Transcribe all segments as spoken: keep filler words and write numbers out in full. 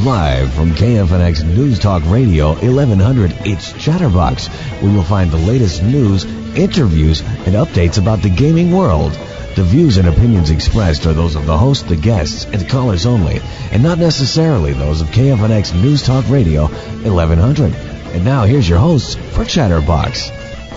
Live from K F N X News Talk Radio eleven hundred, it's Chatterbox, where you'll find the latest news, interviews, and updates about the gaming world. The views and opinions expressed are those of the host, the guests, and callers only, and not necessarily those of K F N X News Talk Radio eleven hundred. And now here's your host for Chatterbox.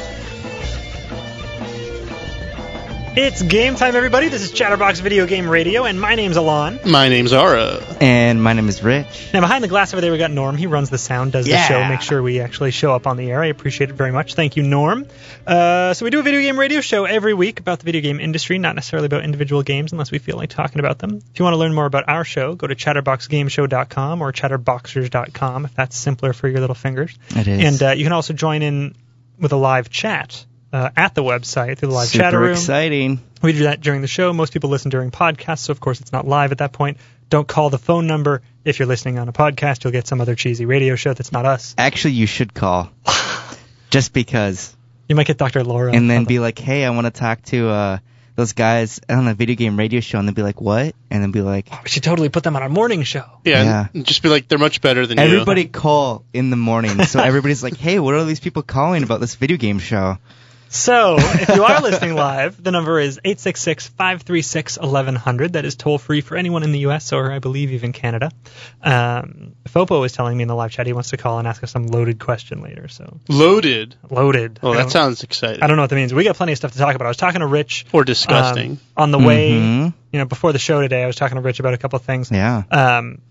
It's game time, everybody. This is Chatterbox Video Game Radio, and my name's Alon. My name's Ara. And my name is Rich. Now, behind the glass over there, we got Norm. He runs the sound, does yeah. the show, make sure we actually show up on the air. I appreciate it very much. Thank you, Norm. Uh, so we do a video game radio show every week about the video game industry, not necessarily about individual games unless we feel like talking about them. If you want to learn more about our show, go to chatterbox game show dot com or chatterboxers dot com if that's simpler for your little fingers. It is. And uh, you can also join in with a live chat uh, at the website through the live Super chatter room. exciting. We do that during the show. Most people listen during podcasts, so of course it's not live at that point. Don't call the phone number. If you're listening on a podcast, you'll get some other cheesy radio show that's not us. Actually, you should call. Just because. You might get Doctor Laura. And then be like, hey, I want to talk to uh, those guys on a video game radio show. And they'll be like, what? And then be like... Oh, we should totally put them on our morning show. Yeah, yeah. And just be like, they're much better than Everybody you. Everybody call in the morning. So everybody's like, hey, what are all these people calling about this video game show? So, if you are listening live, the number is eight six six, five three six, eleven hundred. That is toll-free for anyone in the U S or, I believe, even Canada. Um, Fopo was telling me in the live chat he wants to call and ask us some loaded question later. So Loaded? Loaded. Oh, that sounds exciting. I don't know what that means. We got plenty of stuff to talk about. I was talking to Rich. Or disgusting. Um, on the way, mm-hmm. you know, before the show today, I was talking to Rich about a couple of things. Yeah. Um...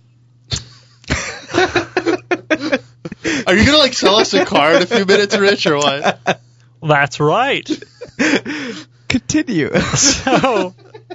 Are you going to, like, sell us a car in a few minutes, Rich, or what? That's right. Continue. So,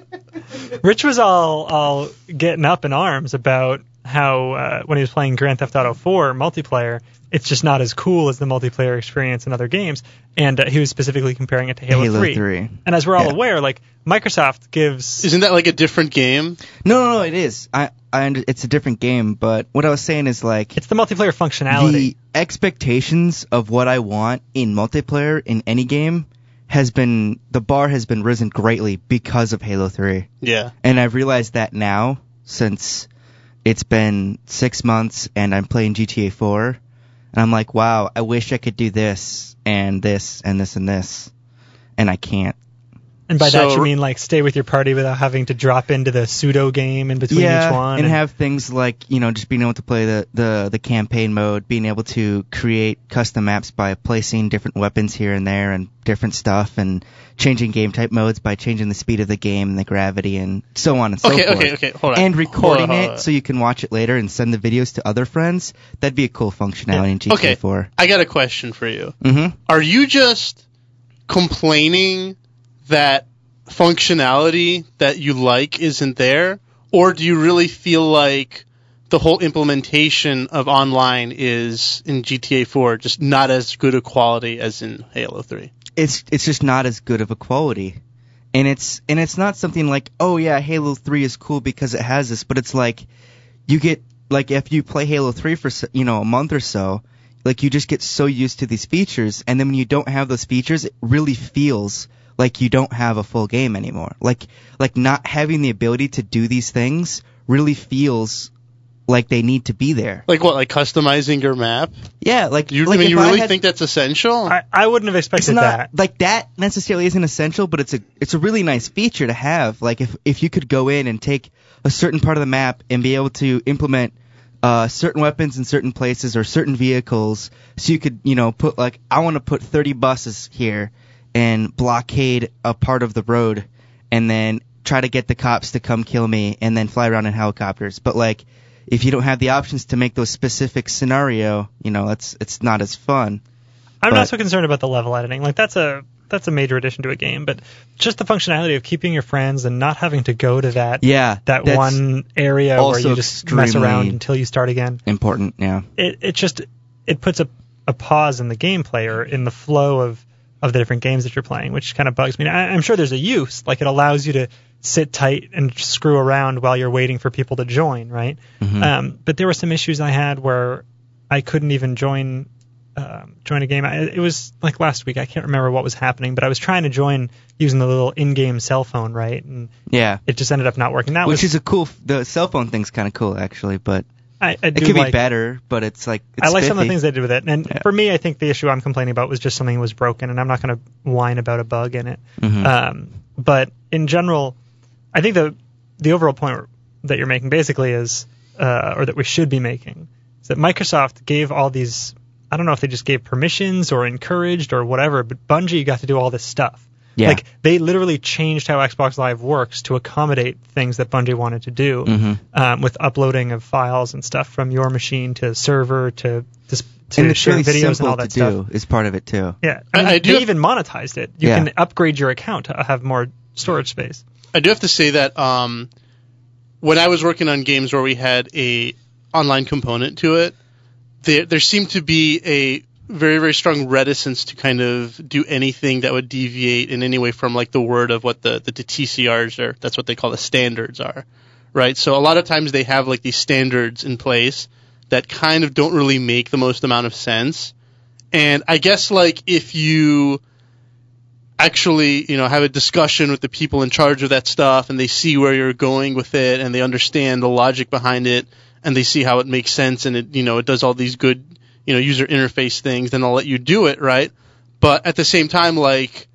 Rich was all all getting up in arms about how uh, when he was playing Grand Theft Auto four multiplayer, it's just not as cool as the multiplayer experience in other games, and uh, he was specifically comparing it to Halo, Halo three. three. And as we're all yeah. aware, like Microsoft gives... Isn't that like a different game? No, no, no, it is. I, I, under, it's a different game, but what I was saying is like... It's the multiplayer functionality. The expectations of what I want in multiplayer in any game has been... The bar has been risen greatly because of Halo three. Yeah. And I've realized that now, since it's been six months and I'm playing G T A four, and I'm like, wow, I wish I could do this and this and this and this, and I can't. And by So- that you mean like stay with your party without having to drop into the pseudo game in between yeah, each one. and have things like, you know, just being able to play the, the, the campaign mode, being able to create custom maps by placing different weapons here and there and different stuff, and changing game type modes by changing the speed of the game and the gravity and so on and so Okay, forth. okay, okay, hold on. And recording Hold on, hold it on. so you can watch it later and send the videos to other friends. That'd be a cool functionality in G T A Okay, four. I got a question for you. Mm-hmm. Are you just complaining that functionality that you like isn't there, or do you really feel like the whole implementation of online is in G T A four just not as good a quality as in Halo three? It's it's just not as good of a quality. And it's and it's not something like, oh yeah, Halo three is cool because it has this, but it's like you get like if you play Halo three for you know a month or so, like you just get so used to these features, and then when you don't have those features, it really feels like you don't have a full game anymore. Like like not having the ability to do these things really feels like they need to be there. Like what, like customizing your map? Yeah, like You, like I mean, if you really had, think that's essential? I, I wouldn't have it's expected not that. like that necessarily isn't essential, but it's a it's a really nice feature to have. Like if if you could go in and take a certain part of the map and be able to implement uh, certain weapons in certain places or certain vehicles, so you could you know put like I want to put thirty buses here and blockade a part of the road, and then try to get the cops to come kill me, and then fly around in helicopters. But like if you don't have the options to make those specific scenario, you know, it's it's not as fun. I'm but- not so concerned about the level editing. Like that's a that's a major addition to a game, but just the functionality of keeping your friends and not having to go to that Yeah, that that's one area where also you just mess extremely around until you start again. important. Yeah. It it just it puts a a pause in the gameplay or in the flow of of the different games that you're playing, which kind of bugs me. I, I'm sure there's a use, like it allows you to sit tight and screw around while you're waiting for people to join, right? Mm-hmm. Um, but there were some issues I had where I couldn't even join um, join a game. I, it was like last week. I can't remember what was happening, but I was trying to join using the little in-game cell phone, right? And Yeah. it just ended up not working. That Which was is a cool. The cell phone thing's kind of cool, actually. But I, I It do could be like, better, but it's like it's I like some of the spiffy. things they did with it. And Yeah. for me, I think the issue I'm complaining about was just something was broken, and I'm not going to whine about a bug in it. Mhm. Um, but in general, I think the the overall point that you're making basically is, uh, or that we should be making, is that Microsoft gave all these, I don't know if they just gave permissions or encouraged or whatever, but Bungie got to do all this stuff. Yeah. Like, they literally changed how Xbox Live works to accommodate things that Bungie wanted to do, Mhm. um, with uploading of files and stuff from your machine to server to to, to and it's share really videos simple and all that to stuff. do is part of it too. Yeah, I- I mean, I do they have- even monetized it. You Yeah. can upgrade your account to have more storage space. I do have to say that um, when I was working on games where we had a online component to it, there there seemed to be a very, very strong reticence to kind of do anything that would deviate in any way from like the word of what the, the, the T C Rs are. That's what they call the standards are, right? So a lot of times they have like these standards in place that kind of don't really make the most amount of sense. And I guess like if you actually, you know, have a discussion with the people in charge of that stuff and they see where you're going with it and they understand the logic behind it and they see how it makes sense and it, you know, it does all these good, you know, user interface things, then they'll let you do it, right? But at the same time, like,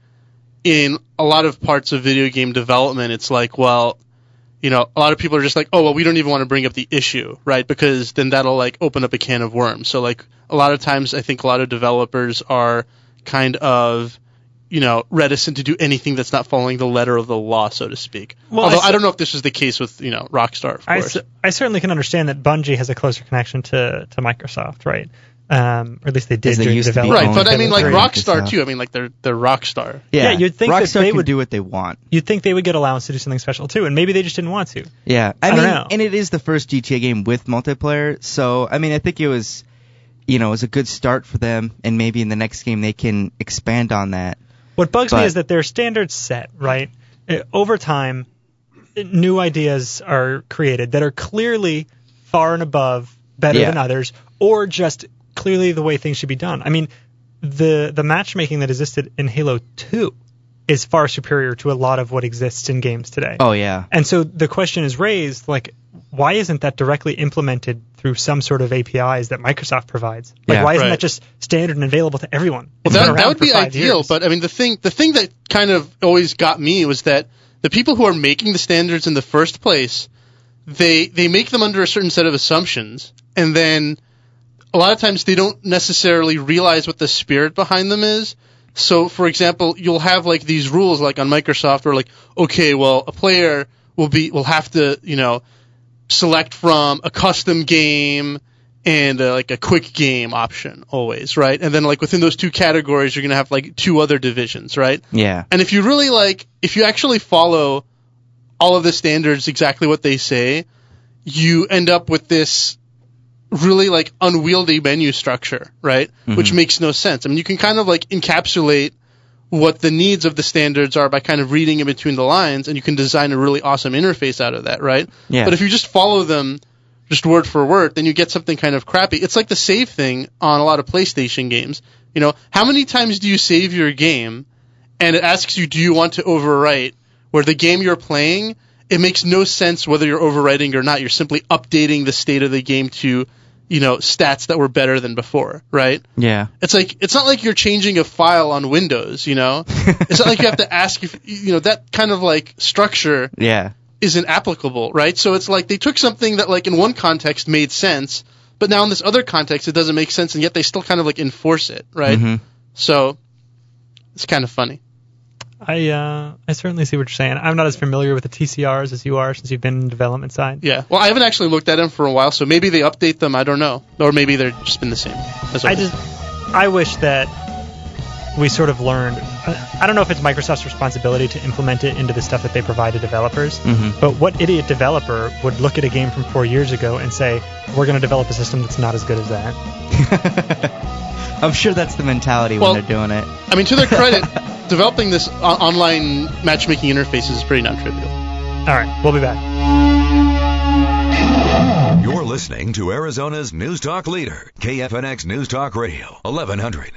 in a lot of parts of video game development, it's like, well, you know, a lot of people are just like, oh, well, we don't even want to bring up the issue, right? Because then that'll, like, open up a can of worms. So, like, a lot of times I think a lot of developers are kind of, you know, reticent to do anything that's not following the letter of the law, so to speak. Well, Although I s- I don't know if this is the case with, you know, Rockstar, of I, course. c- I certainly can understand that Bungie has a closer connection to, to Microsoft, right? Um, or at least they did As they during used to be development. Right, but I mean, like, Right. Rockstar, Microsoft. too. I mean, like, they're, they're Rockstar. Yeah, you'd think that Rockstar they can would- do what they want. You'd think they would get allowance to do something special too, and maybe they just didn't want to. Yeah, I, I mean, don't know. and it is the first G T A game with multiplayer, so I mean, I think it was, you know, it was a good start for them, and maybe in the next game they can expand on that. What bugs me But- is that their standards set, right? Uh, Over time, uh, new ideas are created that are clearly far and above, better Yeah. than others, or just clearly the way things should be done. I mean, the the matchmaking that existed in Halo two is far superior to a lot of what exists in games today. Oh yeah, And so the question is raised, like, why isn't that directly implemented through some sort of A P Is that Microsoft provides? Like, Yeah. why isn't Right. that just standard and available to everyone? Well, It's been that, around that would for be five ideal, years. but I mean, the thing the thing that kind of always got me was that the people who are making the standards in the first place, they they make them under a certain set of assumptions, and then a lot of times they don't necessarily realize what the spirit behind them is. So, for example, you'll have like these rules, like on Microsoft, where like, okay, well, a player will be will have to, you know, select from a custom game and uh, like a quick game option always, right? And then like within those two categories, you're gonna have like two other divisions, right? yeah, And if you really like, if you actually follow all of the standards exactly what they say, you end up with this really like unwieldy menu structure, right? Which makes no sense. I mean, you can kind of like encapsulate what the needs of the standards are by kind of reading in between the lines, and you can design a really awesome interface out of that, right? Yeah. But if you just follow them just word for word, then you get something kind of crappy. It's like the save thing on a lot of PlayStation games. You know, how many times do you save your game and it asks you, do you want to overwrite? Where the game you're playing, it makes no sense whether you're overwriting or not. You're simply updating the state of the game to, you know, stats that were better than before, right? yeah, It's like, it's not like you're changing a file on Windows, you know? It's not like you have to ask if, you know, that kind of like structure yeah, isn't applicable, right? So it's like they took something that like in one context made sense, but now in this other context it doesn't make sense, and yet they still kind of like enforce it, right? Mhm. So it's kind of funny. I uh, I certainly see what you're saying. I'm not as familiar with the T C Rs as you are since you've been in the development side. Yeah. Well, I haven't actually looked at them for a while, so maybe they update them. I don't know, or maybe they're just been the same. As I always. just I wish that we sort of learned. I don't know if it's Microsoft's responsibility to implement it into the stuff that they provide to developers, Mhm. but what idiot developer would look at a game from four years ago and say, "We're going to develop a system that's not as good as that"? I'm sure that's the mentality Well- when they're doing it. I mean, to their credit, developing this o- online matchmaking interface is pretty non-trivial. All right, we'll be back. You're listening to Arizona's News Talk leader, K F N X News Talk Radio, eleven hundred.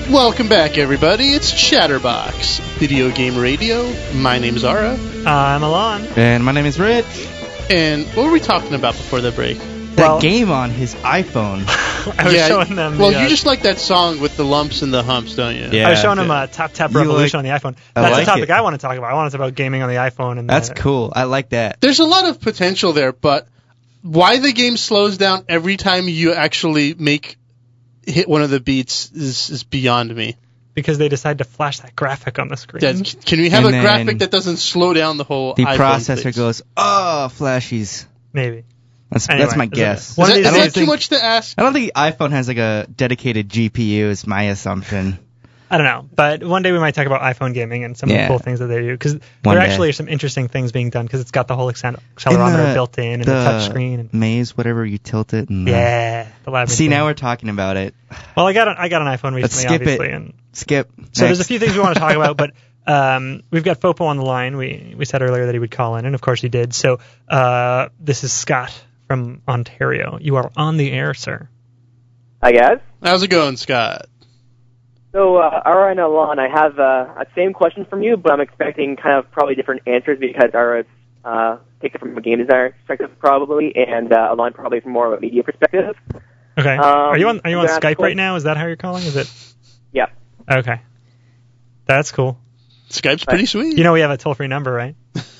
Welcome back, everybody. It's Chatterbox Video Game Radio. My name's Ara. I'm Alon. And my name is Rich. And what were we talking about before the break? That Well- game on his iPhone. I was yeah, showing them. Well, the, uh, you just like that song with the lumps and the humps, don't you? Yeah. I was showing them okay. uh, Tap Tap You Revolution like- on the iPhone. I That's like the topic it. I want to talk about. I want to talk about gaming on the iPhone. And That's the, cool. I like that. There's a lot of potential there, but why the game slows down every time you actually make hit one of the beats is, is beyond me. Because they decide to flash that graphic on the screen. Yeah, can we have And a then graphic that doesn't slow down the whole The iPhone, processor please? goes, oh, flashies. Maybe. That's Anyway, that's my is it- guess. One Is of that, these is days- that too much to ask? I don't think the iPhone has like a dedicated G P U. Is my assumption. I don't know, but one day we might talk about iPhone gaming and some of Yeah. the cool things that they do, because One there day. actually are some interesting things being done, because it's got the whole accel- accelerometer the- built in and the, the touch screen. And, maze, whatever you tilt it. And, uh, yeah, the labyrinth. See, thing. now we're talking about it. Well, I got an, I got an iPhone Let's recently, skip it. obviously, and Skip. so there's a Next. few things we want to talk about, but um, we've got Fopo on the line. We we said earlier that he would call in, and of course he did. So uh, this is Scott from Ontario. You are on the air, sir. Hi, guys. How's it going, Scott? So, uh, Ara and Alon, I have uh, a same question from you, but I'm expecting kind of probably different answers because Ara uh, takes it from a game designer perspective probably, and uh, Alon probably from more of a media perspective. Okay. Um, are you on Are you on that's Skype cool. right now? Is that how you're calling? Is it? Yeah. Okay. That's cool. Skype's pretty sweet. You know we have a toll free number, right?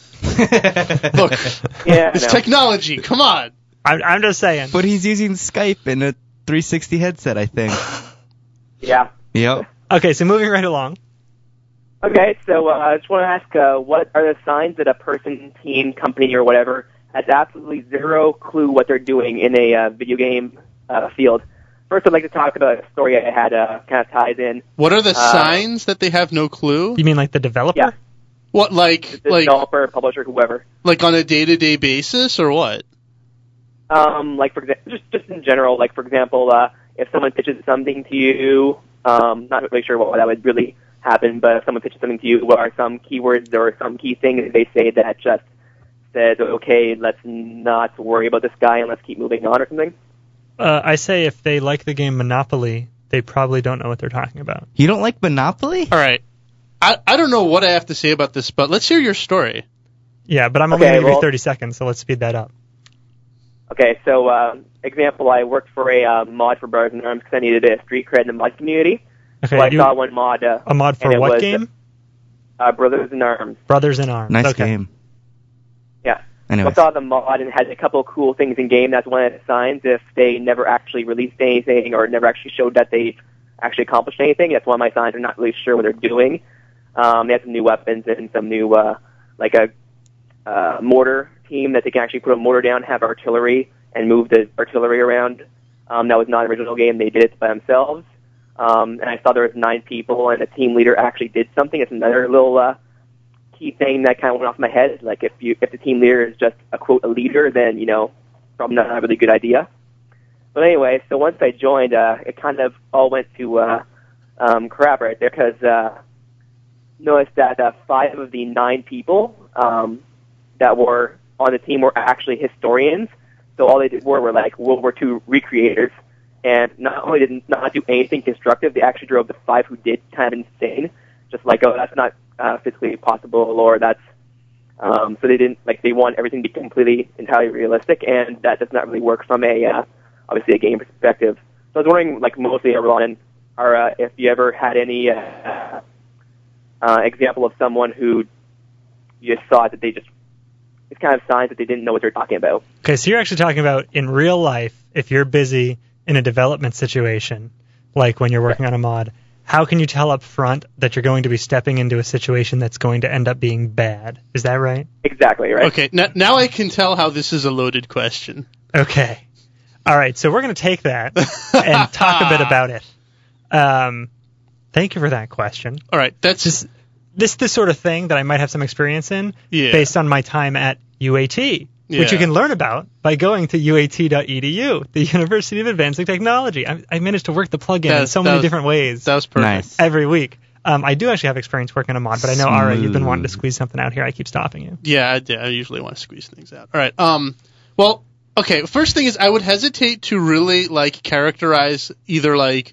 Look, Yeah, it's I know. technology. Come on. I'm I'm just saying. But he's using Skype in a three sixty headset, I think. Yeah. Yep. Okay, so moving right along. Okay, so uh, I just want to ask, uh, what are the signs that a person, team, company, or whatever has absolutely zero clue what they're doing in a uh, video game uh, field? First, I'd like to talk about a story I had uh, kind of ties in. What are the Uh, signs that they have no clue? You mean like the developer? Yeah. What, like, The like, developer, publisher, whoever. like on a day-to-day basis, or what? Um, like for example, just just in general, like for example, uh, if someone pitches something to you, um, not really sure what that would really happen, but if someone pitches something to you, what are some keywords or some key things they say that just says, okay, let's not worry about this guy and let's keep moving on or something? Uh, I say if they like the game Monopoly, they probably don't know what they're talking about. You don't like Monopoly? All right. I, I don't know what I have to say about this, but let's hear your story. Yeah, but I'm only Okay, going to give you well- thirty seconds, so let's speed that up. Okay, so uh, example, I worked for a uh, mod for Brothers in Arms because I needed a street cred in the mod community. Okay, so I you- saw one mod. Uh, a mod for and it what was, game? Uh, Brothers in Arms. Brothers in Arms. Nice okay. game. Yeah. Anyway. So I saw the mod and it had a couple of cool things in game. That's one of the signs if they never actually released anything or never actually showed that they actually accomplished anything. That's one of my signs. They're not really sure what they're doing. Um, they have some new weapons and some new, uh, like a uh, mortar team that they can actually put a mortar down, have artillery, and move the artillery around. Um, that was not an original game. They did it by themselves. Um, and I saw there was nine people, and the team leader actually did something. It's another little uh, key thing that kind of went off my head. Like if you if the team leader is just a quote a leader, then you know probably not a really good idea. But anyway, so once I joined, uh, it kind of all went to uh, um, crap right there because uh, noticed that uh, five of the nine people um, that were on the team were actually historians. So all they did were were like World War Two recreators. And not only did not do anything constructive, they actually drove the five who did kind of insane. Just like, oh, that's not uh, physically possible, or that's um, so they didn't like they want everything to be completely entirely realistic, and that does not really work from a uh, obviously a game perspective. So I was wondering, like mostly everyone, or uh, if you ever had any uh, uh, example of someone who you just thought that they just it's kind of signs that they didn't know what they're talking about. Okay, so you're actually talking about in real life, if you're busy in a development situation, like when you're working on a mod, how can you tell up front that you're going to be stepping into a situation that's going to end up being bad? Is that right? Exactly, right? Okay, now, now I can tell how this is a loaded question. Okay. All right, so we're going to take that and talk a bit about it. Um, thank you for that question. All right, that's This this the sort of thing that I might have some experience in Yeah. based on my time at U A T, which you Yeah. can learn about by going to U A T dot E D U, the University of Advancing Technology. I, I managed to work the plugin in That- so that many was- different ways that was perfect. Nice. every week. Um, I do actually have experience working a mod, but I know, Ara, you've been Smooth. wanting to squeeze something out here. I keep stopping you. Yeah, I, do. I usually want to squeeze things out. All right. Um. Well, okay. First thing is, I would hesitate to really like characterize either like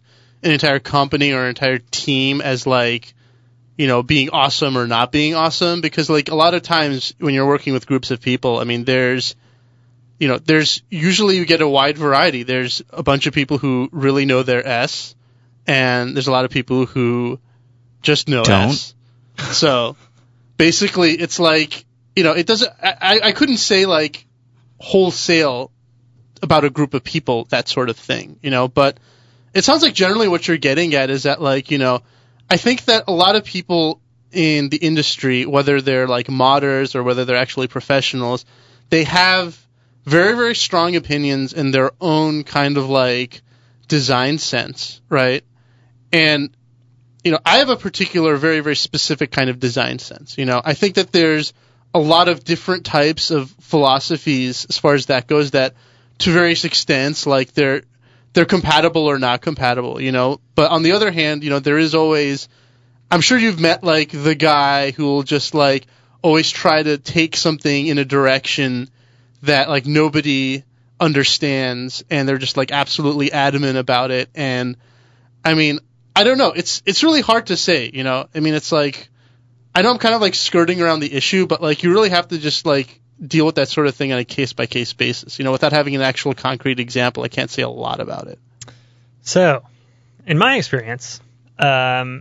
an entire company or an entire team as like, you know, being awesome or not being awesome, because like a lot of times when you're working with groups of people, I mean, there's, you know, there's usually you get a wide variety. There's a bunch of people who really know their S, and there's a lot of people who just know Don't. S. So basically, it's like, you know, it doesn't. I, I couldn't say like wholesale about a group of people, that sort of thing, you know. But it sounds like generally what you're getting at is that, like, you know, I think that a lot of people in the industry, whether they're like modders or whether they're actually professionals, they have very, very strong opinions in their own kind of like design sense, right? And, you know, I have a particular very, very specific kind of design sense. You know, I think that there's a lot of different types of philosophies as far as that goes that to various extents, like they're, they're compatible or not compatible, you know. But on the other hand, you know, there is always, I'm sure you've met like the guy who will just like always try to take something in a direction that like nobody understands, and they're just like absolutely adamant about it. And I mean, I don't know. It's it's really hard to say, you know. I mean, it's like, I know I'm kind of like skirting around the issue, but like you really have to just like deal with that sort of thing on a case by case basis. You know, without having an actual concrete example, I can't say a lot about it. So, in my experience, um,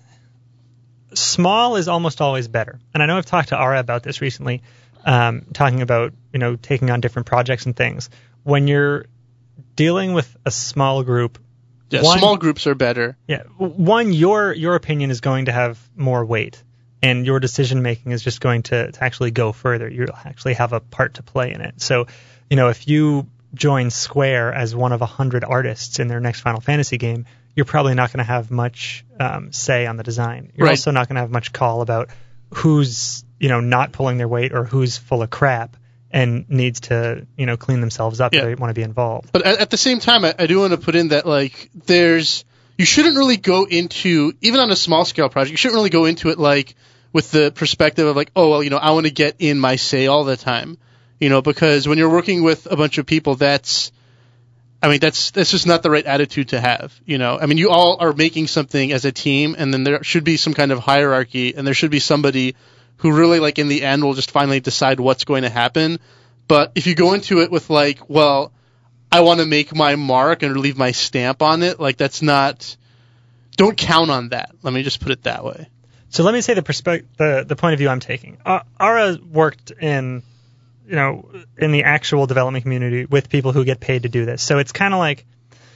small is almost always better. And I know I've talked to Ara about this recently, um, talking about, you know, taking on different projects and things. When you're dealing with a small group, Yeah, one, small groups are better. Yeah, one, your your opinion is going to have more weight, and your decision making is just going to, to actually go further. You'll actually have a part to play in it. So, you know, if you join Square as one of a hundred artists in their next Final Fantasy game, you're probably not going to have much um, say on the design. You're Right. also not going to have much call about who's, you know, not pulling their weight or who's full of crap and needs to, you know, clean themselves up Yeah. if they want to be involved. But at, at the same time, I, I do want to put in that, like, there's, you shouldn't really go into, even on a small scale project, you shouldn't really go into it, like, with the perspective of, like, oh, well, you know, I want to get in my say all the time. You know, because when you're working with a bunch of people, that's, I mean, that's, that's just not the right attitude to have, you know. I mean, you all are making something as a team, and then there should be some kind of hierarchy, and there should be somebody who really, like, in the end will just finally decide what's going to happen. But if you go into it with, like, well, I want to make my mark and leave my stamp on it, like, that's not, don't count on that. Let me just put it that way. So let me say the perspective, the, the point of view I'm taking. Uh, Ara worked in, you know, in the actual development community with people who get paid to do this. So it's kind of like,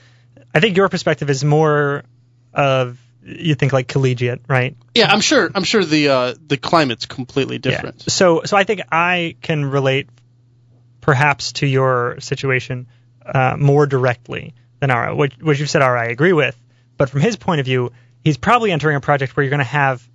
I think your perspective is more of, you think like collegiate, right? Yeah, I'm sure. I'm sure the uh, the climate's completely different. Yeah. So so I think I can relate perhaps to your situation uh, more directly than Ara. What, what you've said, Ara, I agree with. But from his point of view, he's probably entering a project where you're going to have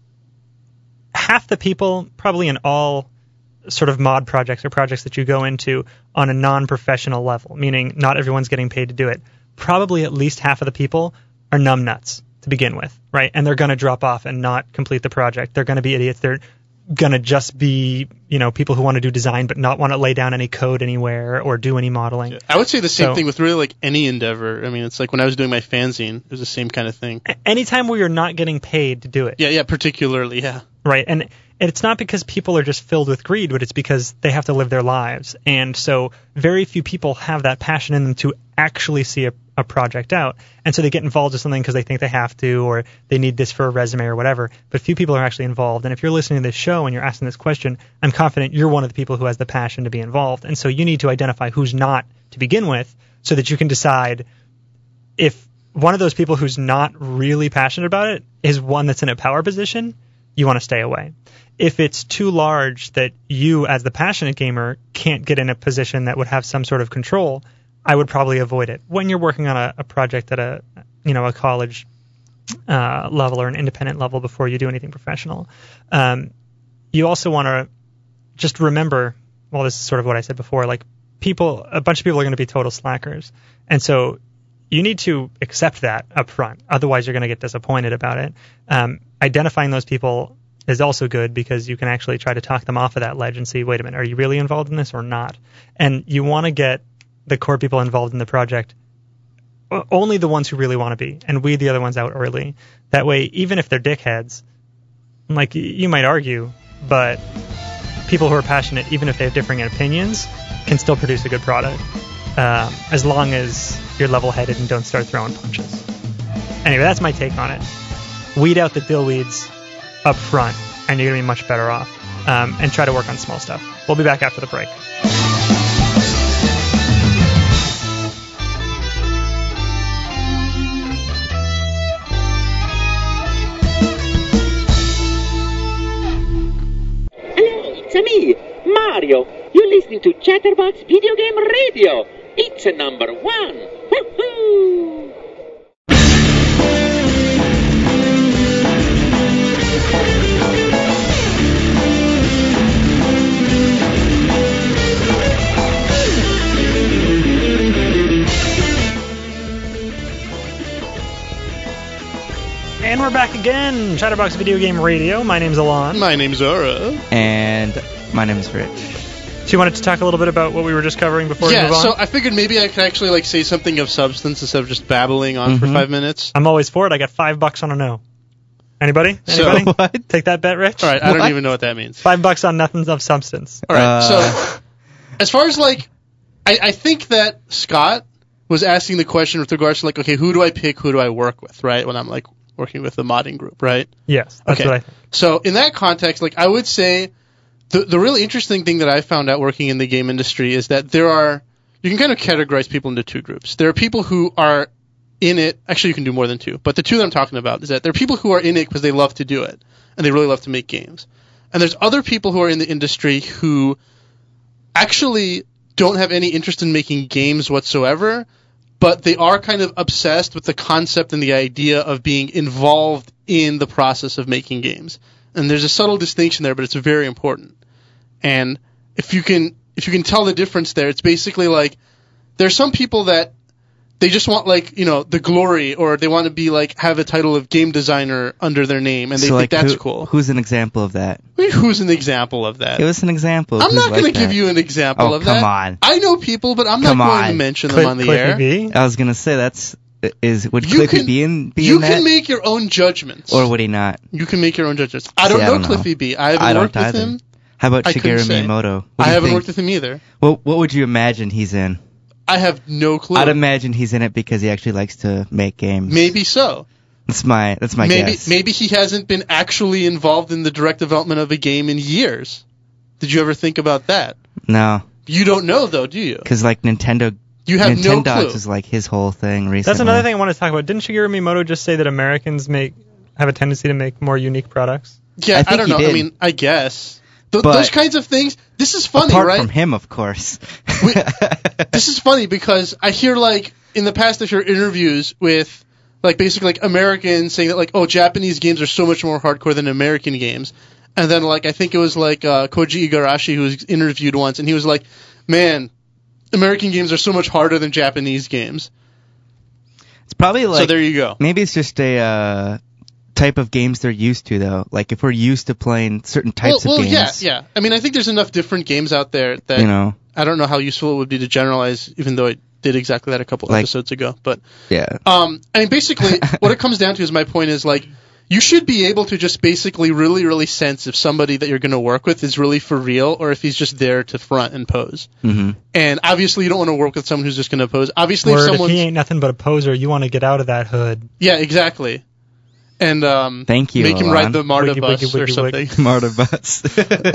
half the people, probably in all sort of mod projects or projects that you go into on a non-professional level, meaning not everyone's getting paid to do it. Probably at least half of the people are numbnuts to begin with, right? And they're going to drop off and not complete the project. They're going to be idiots. They're going to just be, you know, people who want to do design but not want to lay down any code anywhere or do any modeling. I would say the same So- thing with really like any endeavor. I mean, it's like when I was doing my fanzine, it was the same kind of thing. A- Anytime where you're not getting paid to do it, Yeah, yeah, particularly, yeah. right? And it's not because people are just filled with greed, but it's because they have to live their lives. And so very few people have that passion in them to actually see a, a project out. And so they get involved with something because they think they have to, or they need this for a resume or whatever. But few people are actually involved. And if you're listening to this show and you're asking this question, I'm confident you're one of the people who has the passion to be involved. And so you need to identify who's not to begin with so that you can decide if one of those people who's not really passionate about it is one that's in a power position, you want to stay away. If it's too large that you, as the passionate gamer, can't get in a position that would have some sort of control, I would probably avoid it. When you're working on a, a project at a, you know, a college uh, level or an independent level before you do anything professional, um, you also want to just remember, well, this is sort of what I said before, like people, a bunch of people are going to be total slackers. And so you need to accept that up front. Otherwise, you're going to get disappointed about it. Um, identifying those people is also good because you can actually try to talk them off of that ledge and see, wait a minute, are you really involved in this or not? And you want to get the core people involved in the project only the ones who really want to be, and weed the other ones out early. That way, even if they're dickheads, like you might argue, but people who are passionate, even if they have differing opinions, can still produce a good product, um, as long as you're level-headed and don't start throwing punches. Anyway, that's my take on it. Weed out the dillweeds up front, and you're going to be much better off. Um, and try to work on small stuff. We'll be back after the break. It's me, Mario. You're listening to Chatterbox Video Game Radio. It's a number one. Woohoo! And we're back again, Chatterbox Video Game Radio. My name's Alon. My name's Zara. And my name is Rich. So you wanted to talk a little bit about what we were just covering before yeah, we move on? so I figured maybe I could actually like say something of substance instead of just babbling on Mm-hmm. for five minutes. I'm always for it. I got five bucks on a no. Anybody? So- Anybody? What? Take that bet, Rich? All right, I don't What? even know what that means. Five bucks on nothing of substance. All right, Uh, so as far as like, I, I think that Scott was asking the question with regards to like, okay, who do I pick? Who do I work with? Right, when I'm like working with the modding group, right? Yes, that's Okay. what I think. So in that context, like I would say, the the really interesting thing that I found out working in the game industry is that there are you can kind of categorize people into two groups. There are people who are in it. Actually, you can do more than two, but the two that I'm talking about is that there are people who are in it because they love to do it and they really love to make games, and there's other people who are in the industry who actually don't have any interest in making games whatsoever, but they are kind of obsessed with the concept and the idea of being involved in the process of making games. And there's a subtle distinction there, but it's very important. And if you can if you can tell the difference there, it's basically like there's some people that they just want like, you know, the glory, or they want to be like have a title of game designer under their name, and they so, think like, that's who- cool. Who's an example of that? I mean, who's an example of that? Give us an example. of I'm who's not like going to give that. you an example Oh, of that. come on. I know people, but I'm Come not going to on. mention them Cliff- on the Cliffy air. B? I was gonna say that's is would You Cliffy can- be in be You in that, can make your own judgments. or would he not? You can make your own judgments. I don't See, I know don't know. Cliffy B. I haven't I don't worked with either. him. How about I couldn't Shigeru say. Miyamoto? What I do you haven't think? worked with him either. What what would you imagine he's in? I have no clue. I'd imagine he's in it because he actually likes to make games. Maybe so. That's my that's my maybe guess. maybe he hasn't been actually involved in the direct development of a game in years. Did you ever think about that? No, You don't know though, do you? because like Nintendo, You have no Nintendogs clue. is like his whole thing recently. That's another thing I wanted to talk about. Didn't Shigeru Miyamoto just say that Americans make have a tendency to make more unique products? Yeah, I I, think don't he know. did. I mean, I guess Th- But- those kinds of things. This is funny, Apart right? from him, of course. We- this is funny because I hear like in the past I hear interviews with like basically like Americans saying that like, oh, Japanese games are so much more hardcore than American games, and then like I think it was like uh, Koji Igarashi who was interviewed once, and he was like, man, American games are so much harder than Japanese games. It's probably like so there you go. maybe it's just a uh, type of games they're used to though. Like if we're used to playing certain types well, of well, games, yeah, yeah. I mean, I think there's enough different games out there that you know, I don't know how useful it would be to generalize, even though I did exactly that a couple Like- episodes ago. But yeah. um, I mean, basically, what it comes down to is my point is like you should be able to just basically really, really sense if somebody that you're going to work with is really for real or if he's just there to front and pose. hmm And obviously, you don't want to work with someone who's just going to pose. Obviously, if Word, if someone's he ain't nothing but a poser, you want to get out of that hood. yeah, exactly. And um, Thank you, make him Alon. ride the MARTA Wiggy, bus wiggy, or wiggy, something. wiggy. Marta bus.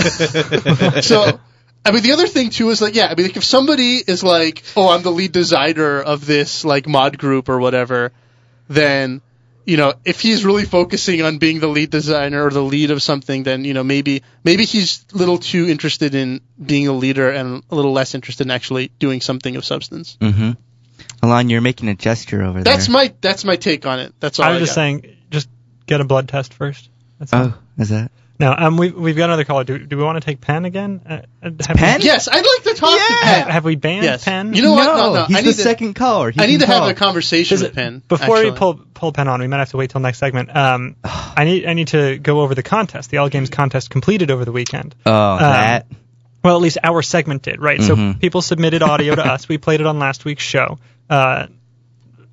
So, I mean, the other thing too is like, yeah, I mean, like if somebody is like, oh, I'm the lead designer of this like mod group or whatever, then, you know, if he's really focusing on being the lead designer or the lead of something, then, you know, maybe, maybe he's a little too interested in being a leader and a little less interested in actually doing something of substance. hmm Alon, you're making a gesture over there. That's my, that's my take on it. That's all I I was just got. saying, just get a blood test first. That's all. Oh, is that? No, um, we we've got another caller. Do do we want to take Penn again? Uh, uh, have Penn? We, Yes, I'd like to talk to have, Penn. have we banned Yes. Penn? You know what? No, no, he's I the need to- second caller. He I need can to have a talk. conversation Does with it- Penn. Before actually. we pull pull Penn on, we might have to wait till next segment. Um, I need I need to go over the contest. The All Games contest completed over the weekend. Oh, that. Well, at least our segment did, right? Mhm. So people submitted audio to us. We played it on last week's show. Uh,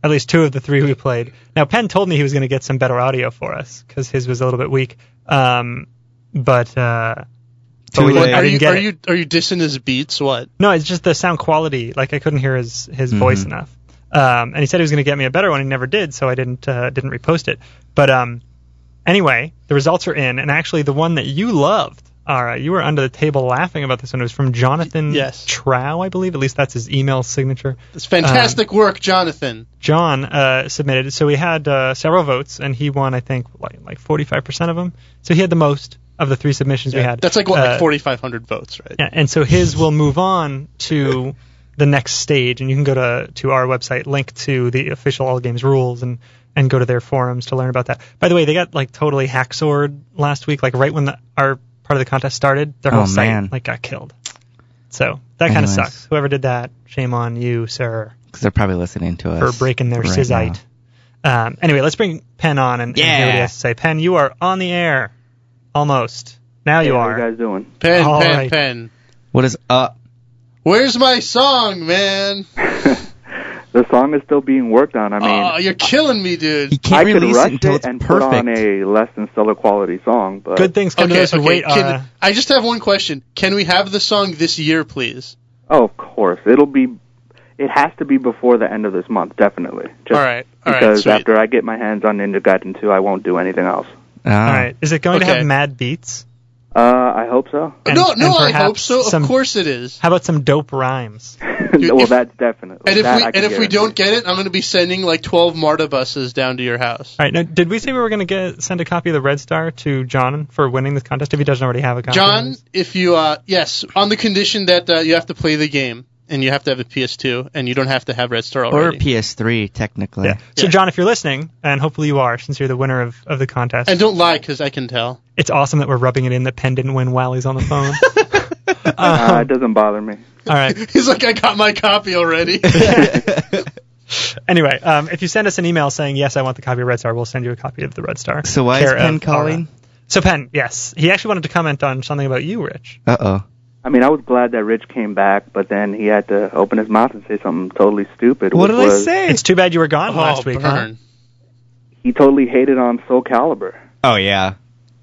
at least two of the three we played. Now, Penn told me he was going to get some better audio for us because his was a little bit weak. Um, but uh, but we What, didn't, I are didn't you get are it. you are you dissing his beats? What? No, it's just the sound quality. Like I couldn't hear his his Mhm. voice enough. Um, and he said he was going to get me a better one. He never did, so I didn't uh, didn't repost it. But um, anyway, the results are in, and actually the one that you loved, Ara, you were under the table laughing about this one. It was from Jonathan Yes. Trow, I believe. At least that's his email signature. It's fantastic work, Jonathan. John uh, submitted. So we had uh, several votes, and he won, I think, like like forty-five percent of them. So he had the most of the three submissions we Yeah, had. That's like what, Uh, like forty-five hundred votes, right? Yeah, and so his will move on to the next stage, and you can go to to our website, link to the official All Games rules, and and go to their forums to learn about that. By the way, they got like totally hacksored last week, like right when the, our part of the contest started, their whole Oh, site man. like got killed. So that kind of Anyways. sucks. Whoever did that, shame on you, sir, Because they're probably listening to us. for breaking their right Sizite. Um, anyway, let's bring Penn on and, and hear what he Yeah. has to say. Penn, you are on the air, almost. Now you Hey, are. How you guys doing? Pen, All pen, right. pen. now. What is up? Where's my song, man? The song is still being worked on. I mean, Oh, you're killing me, dude. He can't I could release rush it until it it's and put perfect. on a less than stellar quality song, but Good things come to Okay, those who okay. wait. Can- Ara. I just have one question. Can we have the song this year, please? oh, of course, it'll be. It has to be before the end of this month, definitely. Just All right, all right, because sweet. after I get my hands on Ninja Gaiden two, I won't do anything else. Ah. All right. Is it going to Okay. have mad beats? Uh, I hope so. And- no, no, and I perhaps hope so. some- Of course it is. How about some dope rhymes? You- well, if- that's definitely. And if that we I can and if we don't guarantee. get it, I'm going to be sending like twelve MARTA buses down to your house. All right. Now, did we say we were going to get send a copy of the Red Star to John for winning this contest if he doesn't already have a copy? of John, this? if you uh yes, on the condition that uh, you have to play the game and you have to have a P S two and you don't have to have Red Star Or already. P S three, technically. Yeah. So, Yeah. John, if you're listening, and hopefully you are, since you're the winner of, of the contest, And don't lie, because I can tell. it's awesome that we're rubbing it in that Penn didn't win while he's on the phone. Uh, um, it doesn't bother me. all right. He's like, I got my copy already. Anyway, um, if you send us an email saying, yes, I want the copy of Red Star, we'll send you a copy of the Red Star. So why is Care Penn of calling? Ara. So, Penn, yes. He actually wanted to comment on something about you, Rich. Uh-oh. I mean, I was glad that Rich came back, but then he had to open his mouth and say something totally stupid. What which did I was, say? It's too bad you were gone oh, last week, huh? burn. He totally hated on Soul Calibur. Oh, yeah.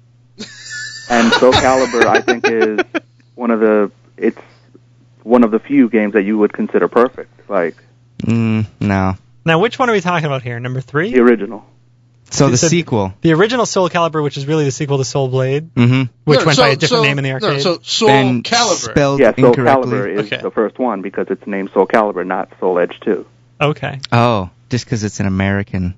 And Soul Calibur, I think, is one of the it's one of the few games that you would consider perfect, like Mm, no. Now, which one are we talking about here? Number three? the original. So the So- sequel. The original Soul Calibur, which is really the sequel to Soul Blade, Mm-hmm. which No, went so- by a different so- name in the arcade. No, so Soul Then Calibur. spelled Yeah, Soul incorrectly. Calibur is Okay. the first one because it's named Soul Calibur, not Soul Edge two. Okay. Oh, just because it's an American.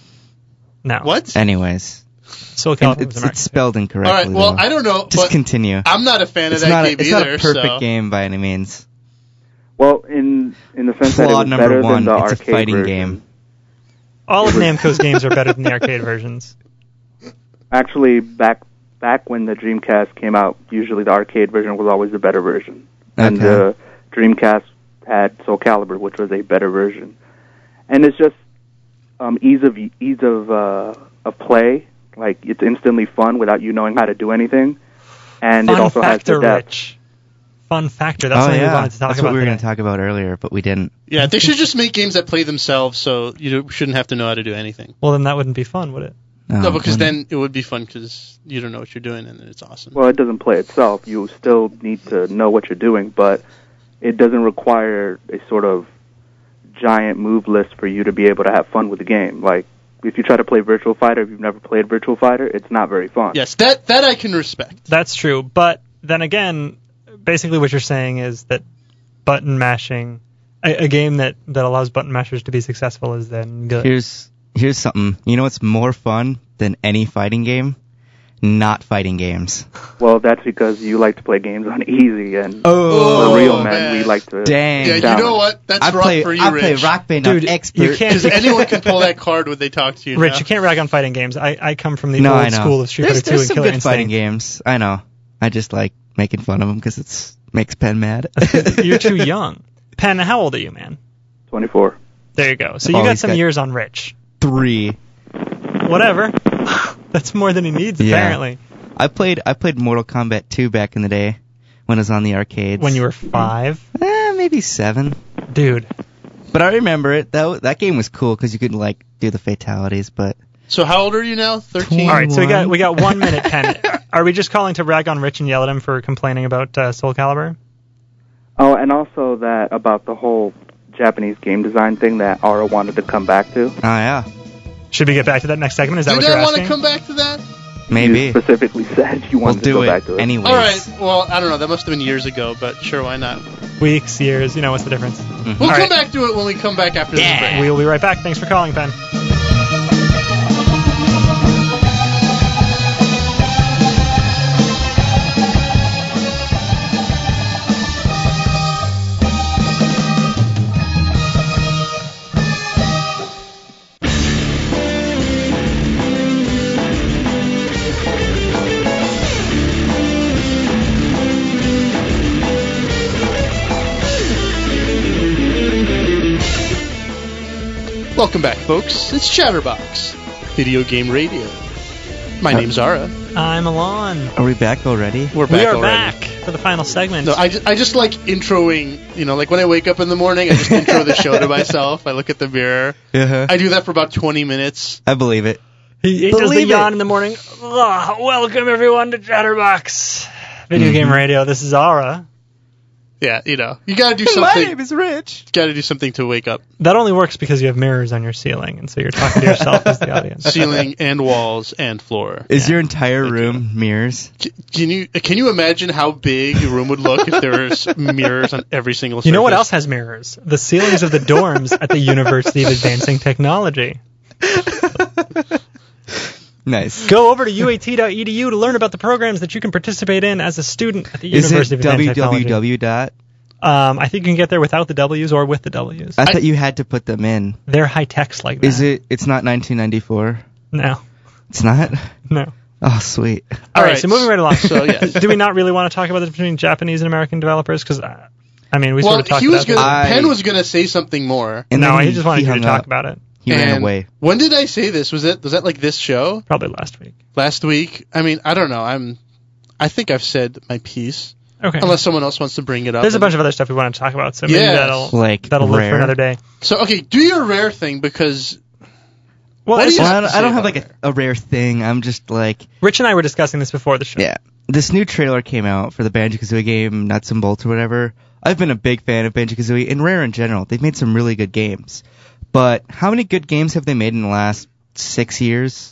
No. What? Anyways. Soul Calibur was It's, American. it's spelled All incorrectly. right, well, though. I don't know, Just but continue. I'm not a fan It's of that not, a, game it's either. not a perfect so. game by any means. Well, in in the sense that it Flaw was number better one, than the it's a arcade fighting version. game. All of Namco's games are better than the arcade versions. Actually, back back when the Dreamcast came out, usually the arcade version was always the better version, and Okay. the Dreamcast had Soul Calibur, which was a better version. And it's just um, ease of ease of uh, of play. Like it's instantly fun without you knowing how to do anything, and Fun it also factor, has the depth. Rich. Fun factor. That's oh, something yeah. we wanted to talk That's about what we were going today. to talk about earlier, but we didn't. Yeah, they should just make games that play themselves, so you shouldn't have to know how to do anything. Well, then that wouldn't be fun, would it? No, because wouldn't- then it would be fun because you don't know what you're doing, and it's awesome. Well, it doesn't play itself. You still need to know what you're doing, but it doesn't require a sort of giant move list for you to be able to have fun with the game. Like, if you try to play Virtual Fighter, if you've never played Virtual Fighter, it's not very fun. Yes, that that I can respect. That's true. But then again, basically what you're saying is that button mashing, a, a game that, that allows button mashers to be successful is then good. Here's here's something. You know what's more fun than any fighting game? Not fighting games. Well, that's because you like to play games on easy, and Oh, for real men, man. we like to. Dang. Yeah, you challenge. know what? That's I rough play for you, I play Rich. Rock Band Dude, on expert. you can't- Because anyone can pull that card when they talk to you. Rich, now. you can't rag on fighting games. I, I come from the no, I old know. school of Street there's, Fighter two there's and some Killer good fighting Instinct. games. I know. I just like making fun of them because it's makes Penn mad. You're too young. Penn, how old are you, man? twenty-four. There you go. So Oh, you got he's some got- years on Rich. Three. Whatever. That's more than he needs, Yeah. apparently. I played I played Mortal Kombat two back in the day when it was on the arcades. When you were five. Eh, maybe seven. Dude, But I remember it. That w- that game was cool because you could like do the fatalities. But So how old are you now? thirteen? All right, so we got we got one minute, Pen. Are we just calling to rag on Rich and yell at him for complaining about uh, Soul Calibur? Oh, and also that about the whole Japanese game design thing that Aura wanted to come back to. oh yeah, Should we get back to that next segment? Is that Did what you're I want to asking? come back to that? maybe You specifically said you we'll wanted to do go it back to it. anyways. All right. Well, I don't know. That must have been years ago, but sure, why not? Weeks, years, you know, what's the difference? Mhm. We'll All come right. back to it when we come back after this break. We'll be right back. Thanks for calling, Pen. Welcome back, folks. It's Chatterbox, video game radio. My name's Zara. I'm Alon. Are we back already? We're back We are already. back for the final segment. No, I just, I just like introing, you know, like when I wake up in the morning, I just intro the show to myself. I look at the mirror. Uh-huh. I do that for about twenty minutes. I believe it. He, he does the Believe it. yawn in the morning. Ah, welcome everyone to Chatterbox Video Mhm. Game Radio. This is Aura. Yeah, you know, you gotta do My something. name is Rich. Gotta do something to wake up. That only works because you have mirrors on your ceiling, and so you're talking to yourself as the audience. Ceiling and walls and floor. Is Yeah. your entire room mirrors? C- Can you can you imagine how big your room would look if there was mirrors on every single surface? You know what else has mirrors? The ceilings of the dorms at the University of Advancing Technology. Nice. Go over to U A T dot E D U to learn about the programs that you can participate in as a student at the Is University it of Advanced Technology. www dot? Um, I think you can get there without the W's or with the W's. I thought you had to put them in. They're high text like that. Is it? It's not nineteen ninety-four. No. It's not. No. Oh, sweet. All All right, right, so moving right along. so, yes. Do we not really want to talk about the difference between Japanese and American developers? Because, uh, I mean, we Well, sort of talked he was about gonna. I- Penn was gonna say something more. And No, then he just wanted you to hung talk up. about it. He ran And away. When did I say this? Was it was that like this show Probably last week. last week? I mean, I don't know. I'm. I think I've said my piece. Okay. Unless someone else wants to bring it up. There's a bunch of other stuff we want to talk about, so maybe Yes. that'll Like that'll live for rare. another day. So okay, do your rare thing because Well, What do it's you just- Well, I have don't, to I don't say have like about a, a rare thing. I'm just like, Rich and I were discussing this before the show. yeah. This new trailer came out for the Banjo-Kazooie game, Nuts and Bolts or whatever. I've been a big fan of Banjo-Kazooie and Rare in general. They've made some really good games. But how many good games have they made in the last six years?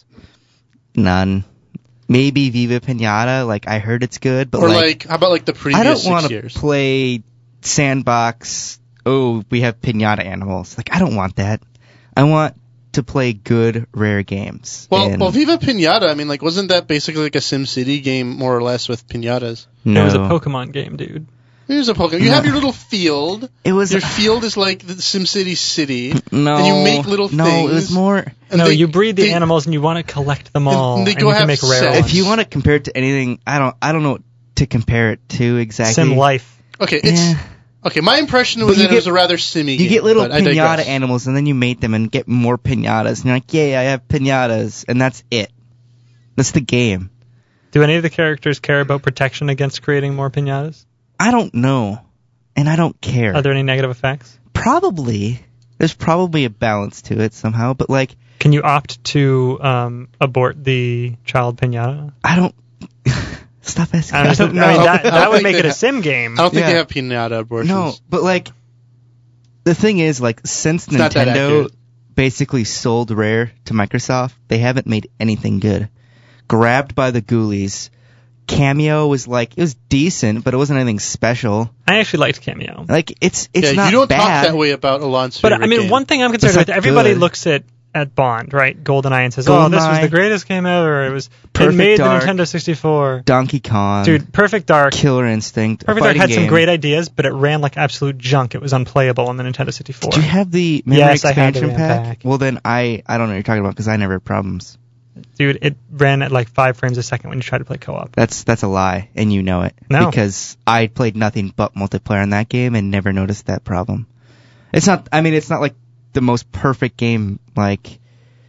None. Maybe Viva Pinata. Like, I heard it's good, but or like, like, how about like the previous I don't six want to years? play sandbox. Oh, we have pinata animals. Like, I don't want that. I want to play good Rare games. Well, And well, Viva Pinata. I mean, like, wasn't that basically like a SimCity game, more or less, with pinatas? no, It was a Pokemon game, dude. Here's a Pokemon. You No. have your little field. It was Your field is like the SimCity city. no. And you make little no, things. it was more. And no, they- you breed the they- animals and you want to collect them all. they and go you can have make rare sex. ones. If you want to compare it to anything, I don't. I don't know what to compare it to exactly. Sim Life. Okay, it's Eh. okay. My impression But was you that it was get- a rather simmy You game. get little but I pinata digress. animals, and then you mate them and get more pinatas, and you're like, "Yay, I have pinatas," and that's it. That's the game. Do any of the characters care about protection against creating more pinatas? I don't know, and I don't care. Are there any negative effects? Probably. There's probably a balance to it somehow, but like, Can you opt to um, abort the child pinata? I don't. Stop asking. I'm I just- don't know. I mean, that, I don't that would think make they it a ha- sim game. I don't think Yeah. they have pinata abortions. No, but like, the thing is, like, since not that Nintendo accurate. basically sold Rare to Microsoft, they haven't made anything good. Grabbed by the Ghoulies. Cameo was like, it was decent, but it wasn't anything special. I actually liked Cameo. Like, it's it's yeah, not you don't bad. talk that way about Alon's But, favorite I mean, game. one thing I'm concerned It's with, not everybody good. looks at, at Bond, right? GoldenEye, and says, oh, this was GoldenEye. the greatest game ever. It was it Perfect made Dark. the Nintendo sixty-four. Donkey Kong. Dude, Perfect Dark. Killer Instinct. a Perfect Dark fighting had some game. great ideas, but it ran like absolute junk. It was unplayable on the Nintendo sixty-four. Do you have the memory Yes, I had the expansion RAM pack? pack. Well, then I I don't know what you're talking about because I never had problems. Dude, it ran at like five frames a second when you tried to play co-op. That's that's a lie, and you know it. No. Because I played nothing but multiplayer in that game and never noticed that problem. It's not. I mean, it's not like the most perfect game, like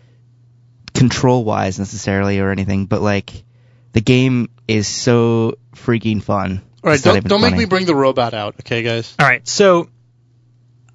control-wise necessarily or anything, but like the game is so freaking fun. All right, It's not don't, even don't make funny. me bring the robot out, okay, guys? All right, so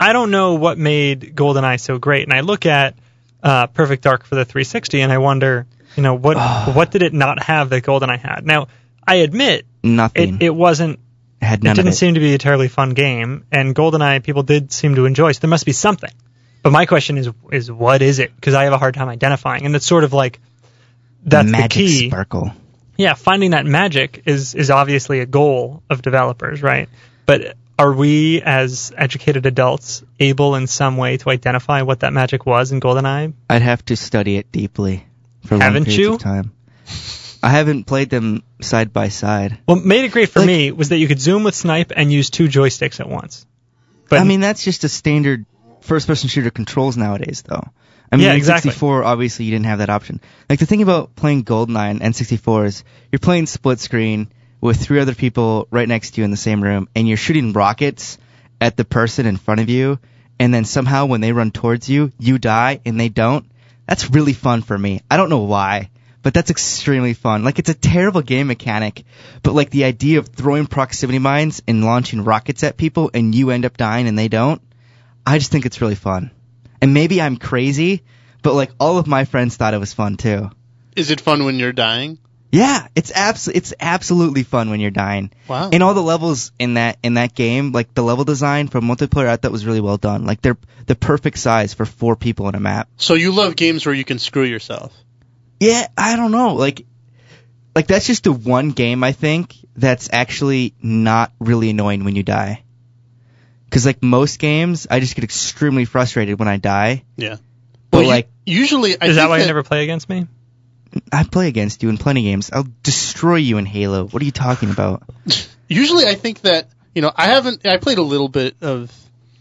I don't know what made GoldenEye so great, and I look at uh, Perfect Dark for the three sixty, and I wonder, you know, what Oh. what did it not have that GoldenEye had? Now, I admit Nothing. it, it wasn't. It had It none didn't of it. seem to be a terribly fun game, and GoldenEye people did seem to enjoy, so there must be something. But my question is, is what is it? Because I have a hard time identifying, and it's sort of like that's Magic the key. sparkle. Yeah, finding that magic is is obviously a goal of developers, right? But are we, as educated adults, able in some way to identify what that magic was in GoldenEye? I'd have to study it deeply for long Haven't periods you? of time. I haven't played them side by side. What made it great for Like- me was that you could zoom with snipe and use two joysticks at once. But I mean, that's just a standard first-person shooter controls nowadays, though. I mean, Yeah, in exactly. sixty-four, obviously, you didn't have that option. Like, the thing about playing GoldenEye and N sixty-four is you're playing split screen with three other people right next to you in the same room, and you're shooting rockets at the person in front of you, and then somehow when they run towards you, you die and they don't. That's really fun for me. I don't know why, but that's extremely fun. Like, it's a terrible game mechanic, but like the idea of throwing proximity mines and launching rockets at people and you end up dying and they don't, I just think it's really fun. And maybe I'm crazy, but like all of my friends thought it was fun too. Is it fun when you're dying? Yeah, it's abs- it's absolutely fun when you're dying. Wow. And all the levels in that in that game, like the level design for multiplayer, I thought was really well done. Like they're the perfect size for four people in a map. So you love games where you can screw yourself. Yeah, I don't know. Like like that's just the one game I think that's actually not really annoying when you die. Cuz like most games, I just get extremely frustrated when I die. Yeah. But Well, you- like usually, I is that think why you never play against me? I play against you in plenty of games. I'll destroy you in Halo. What are you talking about? Usually, I think that you know, I haven't. I played a little bit of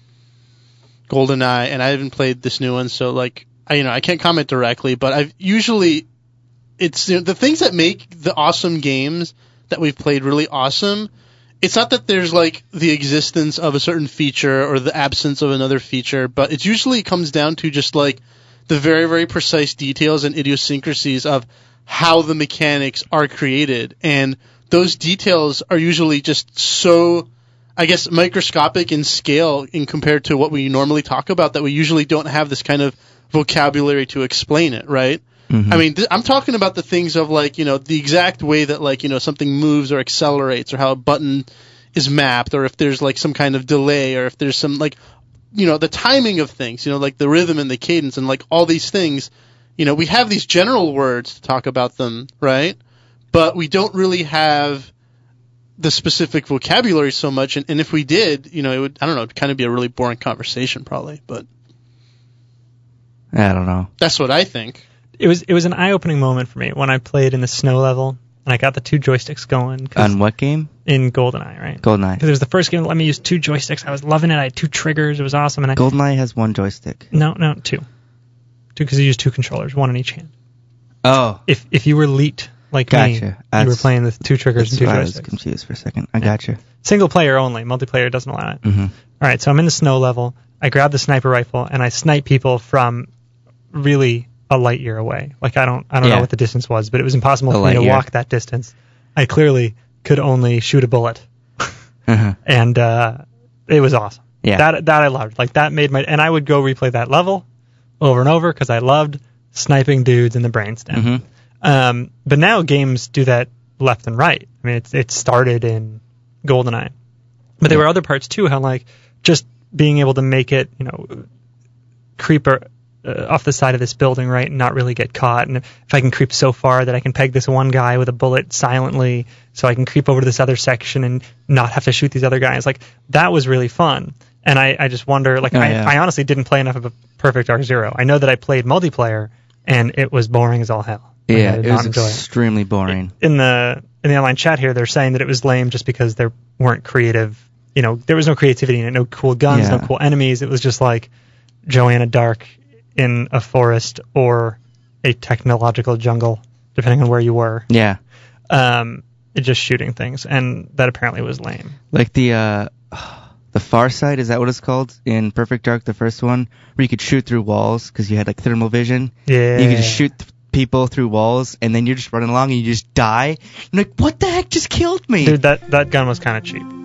GoldenEye, and I haven't played this new one, so like, I you know, I can't comment directly. But I've usually, it's you know, the things that make the awesome games that we've played really awesome. It's not that there's like the existence of a certain feature or the absence of another feature, but it usually comes down to just like the very, very precise details and idiosyncrasies of how the mechanics are created. And those details are usually just so, I guess, microscopic in scale in compared to what we normally talk about that we usually don't have this kind of vocabulary to explain it, right? Mm-hmm. I mean, th- I'm talking about the things of like, you know, the exact way that like, you know, something moves or accelerates or how a button is mapped or if there's like some kind of delay or if there's some like, you know, the timing of things, you know, like the rhythm and the cadence and like all these things, you know, we have these general words to talk about them, right? But we don't really have the specific vocabulary so much. And, and if we did, you know, it would, I don't know, it'd kind of be a really boring conversation probably, but I don't know. that's what I think. It was it was an eye-opening moment for me when I played in the snow level and I got the two joysticks going 'cause On what game? in GoldenEye, right? GoldenEye. Because it was the first game that let me use two joysticks. I was loving it. I had two triggers. It was awesome. And I GoldenEye has one joystick. no no two, two because you use two controllers, one in each hand. Oh, If if you were elite like Gotcha. me, you were That's- playing with two triggers that's and two why I was joysticks. confused for a second. I gotcha. Single player only. Multiplayer doesn't allow it. Mm-hmm. All right, so I'm in the snow level. I grab the sniper rifle and I snipe people from really a light year away. Like I don't I don't Yeah. know what the distance was, but it was impossible A for me light to year. walk that distance. I clearly could only shoot a bullet, Uh-huh. and uh, it was awesome. Yeah. That that I loved. Like that made my and I would go replay that level over and over because I loved sniping dudes in the brainstem. Mhm. Um, but now games do that left and right. I mean, it's it started in GoldenEye, but there were other parts too. How like just being able to make it, you know, creep or, uh, off the side of this building, right, and not really get caught. And if I can creep so far that I can peg this one guy with a bullet silently, so I can creep over to this other section and not have to shoot these other guys, like that was really fun. And I, I just wonder, like, Oh, I, yeah. I honestly didn't play enough of a Perfect Dark Zero. I know that I played multiplayer, and it was boring as all hell. Like, I Yeah, did it not was enjoy it. extremely boring. In the in the online chat here, they're saying that it was lame just because there weren't creative, you know, there was no creativity in it, no cool guns, no Yeah. cool enemies. It was just like Joanna Dark in a forest or a technological jungle, depending on where you were. Yeah. Um, it just shooting things, and that apparently was lame. Like the uh, the Far Side, is that what it's called in Perfect Dark, the first one, where you could shoot through walls because you had like thermal vision. Yeah. You could just shoot th- people through walls, and then you're just running along and you just die. You're like, what the heck just killed me? Dude, that, that gun was kind of cheap.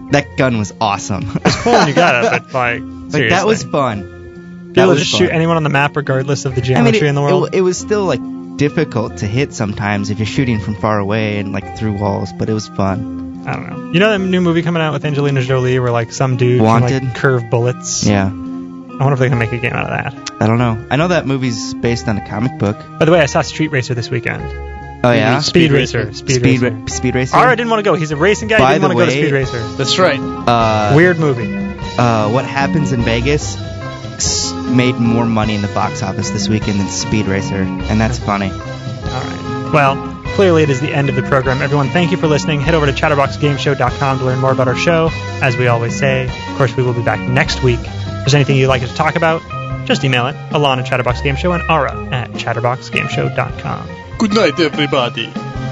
that gun was awesome. It's cool when you got it, but like, seriously. Like, that was fun. Be able to just shoot anyone on the map regardless of the I geometry mean, it, in the world. It, it was still like difficult to hit sometimes if you're shooting from far away and like through walls, but it was fun. I don't know. You know that new movie coming out with Angelina Jolie where like some dude Wanted? can like curve bullets? Yeah. I wonder if they can make a game out of that. I don't know. I know that movie's based on a comic book. By the way, I saw Street Racer this weekend. Oh yeah, Speed, Speed Racer. Racer. Speed, Speed Racer. Ra- Speed Racer. Ara didn't want to go. He's a racing guy. By He didn't want to way, go to Speed Racer. That's right. Uh, Weird movie. Uh, what happens in Vegas s- made more money in the box office this weekend than Speed Racer, and that's funny. All right. Well, clearly it is the end of the program. Everyone, thank you for listening. Head over to chatterbox game show dot com to learn more about our show. As we always say, of course, we will be back next week. If there's anything you'd like us to talk about, just email it. Alon at Chatterbox Game Show and Ara at chatterbox game show dot com. Good night, everybody.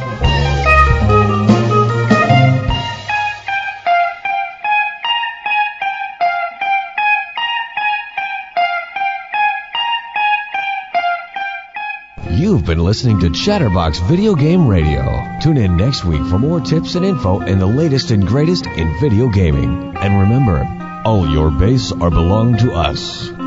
You've been listening to Chatterbox Video Game Radio. Tune in next week for more tips and info and the latest and greatest in video gaming. And remember, all your base are belong to us.